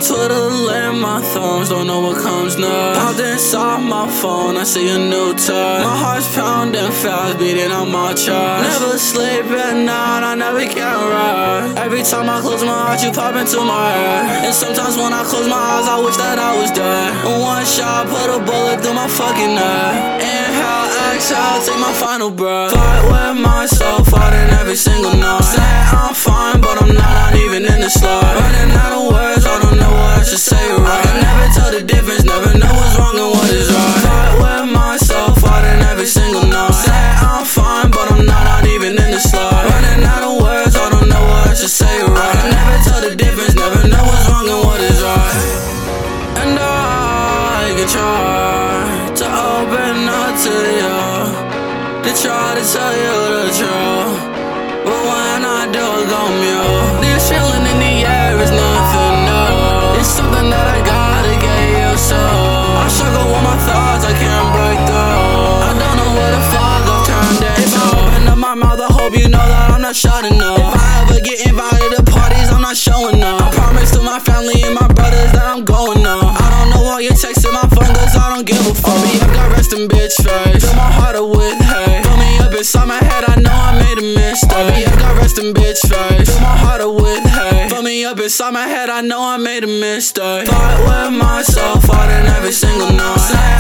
Twitter, laying my thumbs, don't know what comes next. Popped inside my phone, I see a new text. My heart's pounding fast, beating on my chest. Never sleep at night, I never can rest. Every time I close my eyes, you pop into my head. And sometimes when I close my eyes, I wish that I was dead. One shot, put a bullet through my fucking neck. Inhale, exhale, take my final breath. Fight with myself, fighting every single night. Say I'm fine, but I'm not even in the slide. Running out of words, I don't know what I should say right. I can never tell the difference, never know what's wrong and what is right. Fight with myself, fighting every single night. Say I'm fine, but I'm not even in the slide. Running out of words, I don't know what I should say right. I can never tell the difference, never know what's wrong and what is right. And I can try to open up to you, to try to tell you the truth, but when I do, I go mute. This feeling in the air is nothing new. It's something that I gotta get used to. I struggle with my thoughts, I can't break through. I don't know what the fuck I've turned into. If I open up my mouth, I hope you know that I'm not shutting up. If I ever get invited to parties, I'm not showing up. I promise to my family and my brothers that I'm going up. I don't know why you're texting my phone, cause I don't give a fuck. I got resting bitch face, fill my heart up with hate. Fill me up inside my head, I know I made a mistake. I got resting bitch face, fill my heart up with hate. Fill me up inside my head, I know I made a mistake. Fight with myself, fighting every single night.